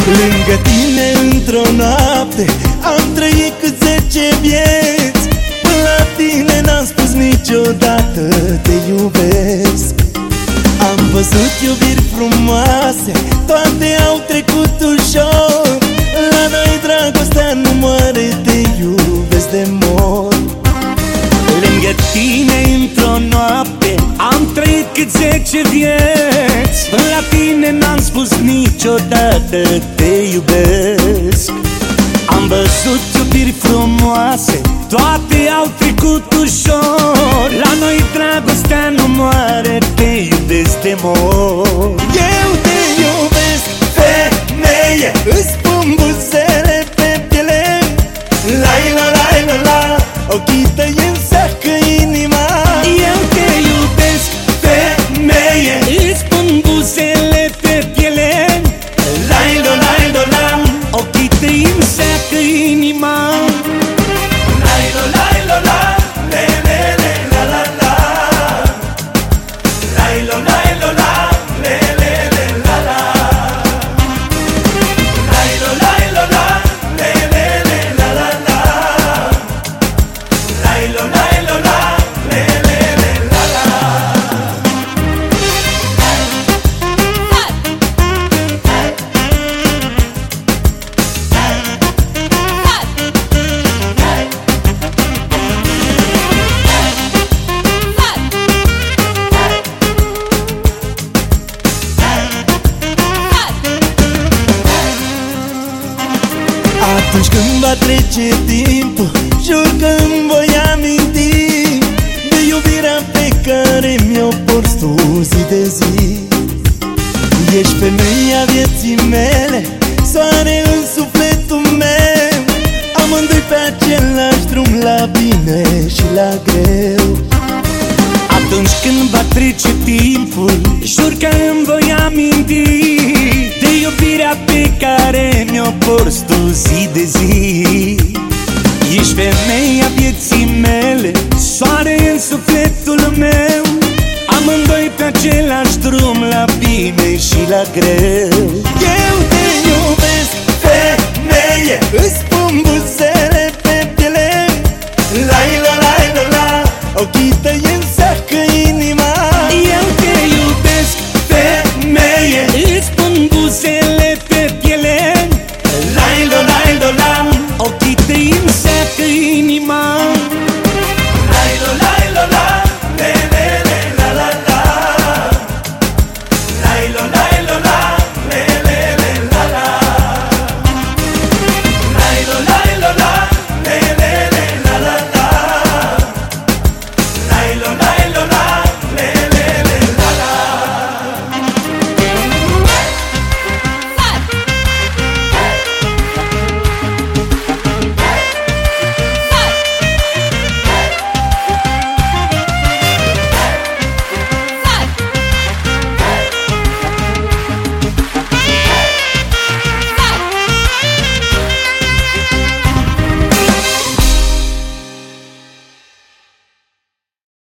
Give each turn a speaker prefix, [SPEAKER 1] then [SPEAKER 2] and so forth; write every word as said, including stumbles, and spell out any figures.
[SPEAKER 1] Lângă tine într-o noapte am trăit cât zece vieți. Până la tine n-am spus niciodată te iubesc. Am văzut iubiri frumoase, toate au trecut ușor. La noi dragostea nu moare, te iubesc de mor.
[SPEAKER 2] Lângă tine într-o noapte am trăit cât zece vieți. Până la tine n-am spus niciodată te iubesc. Am văzut iubiri frumoase, toate au trecut ușor. La noi dragostea nu moare, te iubesc de mor.
[SPEAKER 1] Eu te iubesc, femeie, îți pun buzele pe piele. Lai la lai la la, ochii tăi înseacă inima.
[SPEAKER 2] Eu te iubesc,
[SPEAKER 1] Femeie,
[SPEAKER 2] îți pun buzele pe piele.
[SPEAKER 1] lai la lai la la,
[SPEAKER 2] Ochii tăi înseacă inima.
[SPEAKER 1] lai la lai la la, le le le la la la. Lai la lai la la, le le le la la. Lai la lai la la, le le le la la la. Lai la lai la la, le le le la la. Atunci când va trece timpul, jur că îmi voi aminti de iubirea pe care mi-o porți tu zi de zi. Ești femeia vieții mele, soare în sufletul meu. Amândoi pe același drum, la bine și la greu.
[SPEAKER 2] Atunci când va trece timpul, jur că îmi voi aminti de iubirea pe care mi-o porți tu zi de zi. Ești femeia vieții mele, soare în sufletul meu. Amândoi pe același drum, la bine și la greu.
[SPEAKER 1] Eu te iubesc, femeie, îți